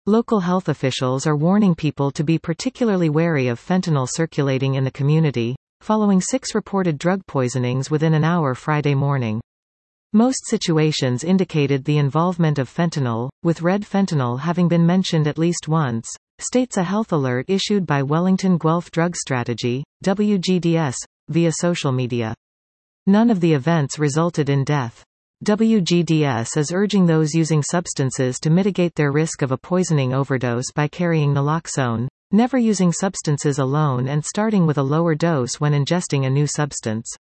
Local health officials are warning people to be particularly wary of fentanyl circulating in the community, following 6 reported drug poisonings within an hour Friday morning. Most situations indicated the involvement of fentanyl, with red fentanyl having been mentioned at least once, states a health alert issued by Wellington Guelph Drug Strategy, WGDS, via social media. None of the events resulted in death. WGDS is urging those using substances to mitigate their risk of a poisoning overdose by carrying naloxone, never using substances alone and starting with a lower dose when ingesting a new substance.